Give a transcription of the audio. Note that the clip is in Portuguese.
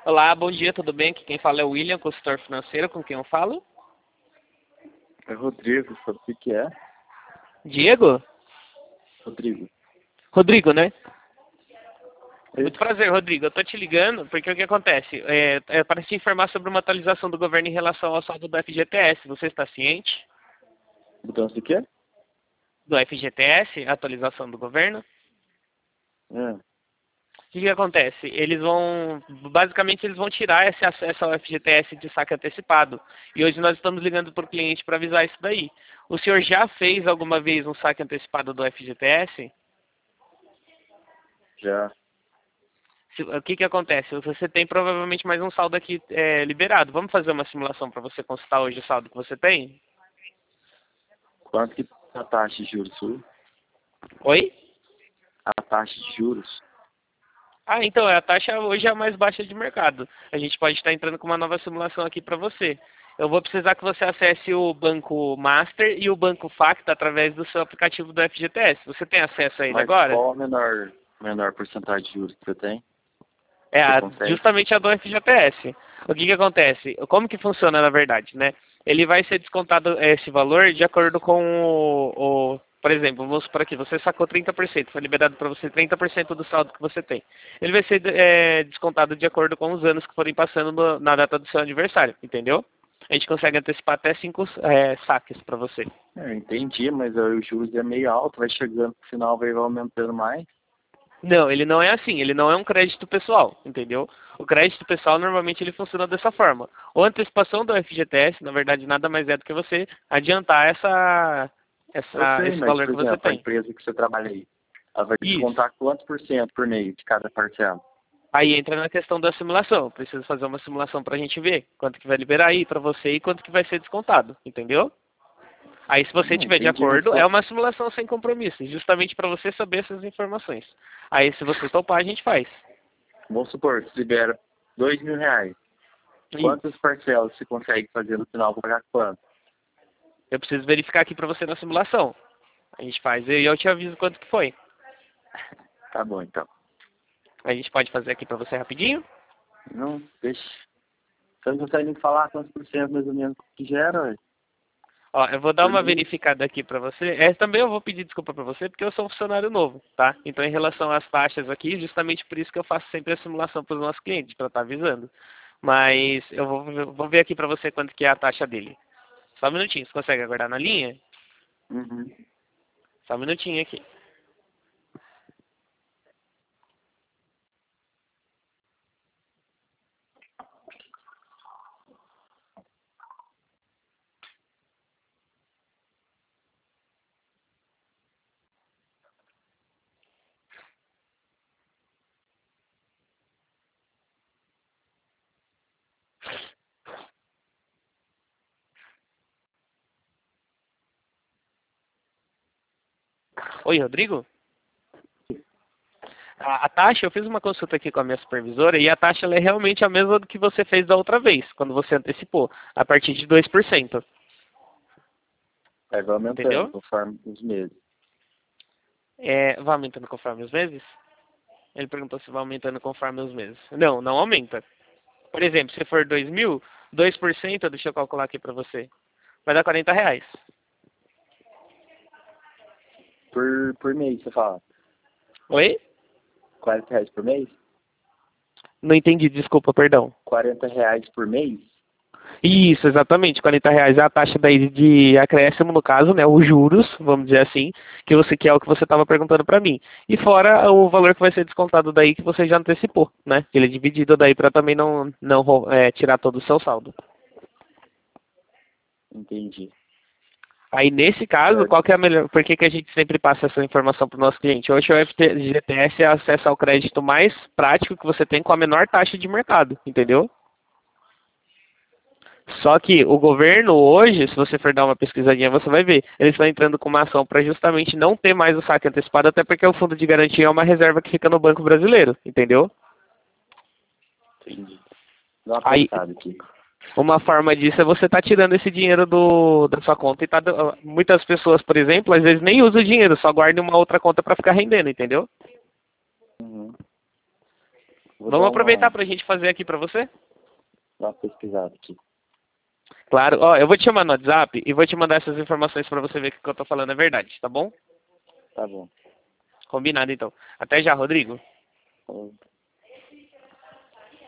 Olá, bom dia, tudo bem? Aqui quem fala é o William, consultor financeiro, com quem eu falo? É Rodrigo, sabe o que é? Diego? Rodrigo. Rodrigo, né? Muito Esse? prazer, Rodrigo. Eu tô te ligando porque o que acontece? É para te informar sobre uma atualização do governo em relação ao saldo do FGTS. Você está ciente Botão de quê? do FGTS, a atualização do governo? É. O que acontece? Basicamente, eles vão tirar esse acesso ao FGTS de saque antecipado. E hoje nós estamos ligando para o cliente para avisar isso daí. O senhor já fez alguma vez um saque antecipado do FGTS? Já. O que acontece? Você tem provavelmente mais um saldo aqui liberado. Vamos fazer uma simulação para você consultar hoje o saldo que você tem? Quanto que tá a taxa de juros sua? Oi? A taxa de juros? Ah, então, a taxa hoje é a mais baixa de mercado. A gente pode estar entrando com uma nova simulação aqui para você. Eu vou precisar que você acesse o Banco Master e o Banco Facta através do seu aplicativo do FGTS. Você tem acesso a ele Mas agora? qual a menor porcentagem de juros que você tem? É, Você consegue? justamente a do FGTS. O que acontece? Como que funciona, na verdade, né? Ele vai ser descontado esse valor de acordo com por exemplo, vamos supor aqui, você sacou 30%, foi liberado para você 30% do saldo que você tem. Ele vai ser descontado de acordo com os anos que forem passando na data do seu aniversário, entendeu? A gente consegue antecipar até 5 saques para você. Eu entendi, mas aí os juros é meio alto, vai chegando no final, vai aumentando mais. Não, ele não é assim, ele não é um crédito pessoal, entendeu? O crédito pessoal normalmente ele funciona dessa forma. A antecipação do FGTS, na verdade, nada mais é do que você adiantar Eu sei, esse mas, valor por que você exemplo, a tem. empresa que você trabalha aí, ela vai Isso. descontar quantos por cento por mês de cada parcela? Aí entra na questão da simulação. Preciso fazer uma simulação para a gente ver quanto que vai liberar aí para você e quanto que vai ser descontado, entendeu? Aí, se você Não, tiver de entendi, mas acordo, é uma simulação sem compromisso, justamente para você saber essas informações. Aí, se você topar, a gente faz. vamos supor, se libera R$ 2.000. Isso. Quantas parcelas você consegue fazer no final? Vou pagar quanto? Eu preciso verificar aqui para você na simulação. A gente faz e eu te aviso quanto que foi. Tá bom, então. A gente pode fazer aqui para você rapidinho. Não, deixa. Você não consegue nem falar quantos por cento mais ou menos que gera, ué? Ó, eu vou dar Por uma mês? verificada aqui para você. Também eu vou pedir desculpa para você porque eu sou um funcionário novo, tá? Então, em relação às taxas aqui, justamente por isso que eu faço sempre a simulação para os nossos clientes, para estar avisando. Mas eu vou ver aqui para você quanto que é a taxa dele. Só um minutinho, você consegue aguardar na linha? Uhum. Só um minutinho aqui. Oi, Rodrigo? A taxa, eu fiz uma consulta aqui com a minha supervisora e a taxa ela é realmente a mesma do que você fez da outra vez, quando você antecipou, a partir de 2%. Aí vai aumentando Entendeu? conforme os meses. Vai aumentando conforme os meses? Ele perguntou se vai aumentando conforme os meses. Não, não aumenta. Por exemplo, se for 2.000, 2%, deixa eu calcular aqui para você, vai dar R$ 40. Por mês, você fala. Oi? R$ 40 por mês? Não entendi, desculpa, perdão. R$ 40 por mês? Isso, exatamente, R$ 40 é a taxa daí de acréscimo, no caso, né, os juros, vamos dizer assim, que é o que você estava perguntando para mim. E fora o valor que vai ser descontado daí que você já antecipou, né? Ele é dividido daí para também não tirar todo o seu saldo. Entendi. Aí, nesse caso, Certo. qual que é a melhor... Por que a gente sempre passa essa informação para o nosso cliente? Hoje o FGTS é acesso ao crédito mais prático que você tem com a menor taxa de mercado, entendeu? Só que o governo hoje, se você for dar uma pesquisadinha, você vai ver, eles estão entrando com uma ação para justamente não ter mais o saque antecipado, até porque o fundo de garantia é uma reserva que fica no Banco Brasileiro, entendeu? Entendi. Dá uma Aí, pensada aqui. uma forma disso é você estar tirando esse dinheiro da sua conta e muitas pessoas, por exemplo, às vezes nem usam o dinheiro, só guardam uma outra conta para ficar rendendo, entendeu? Uhum. Vamos aproveitar pra gente fazer aqui pra você? Dar uma pesquisada aqui. Claro. Ó, eu vou te chamar no WhatsApp e vou te mandar essas informações pra você ver que o que eu tô falando é verdade, tá bom? Tá bom. Combinado, então. Até já, Rodrigo. Falou.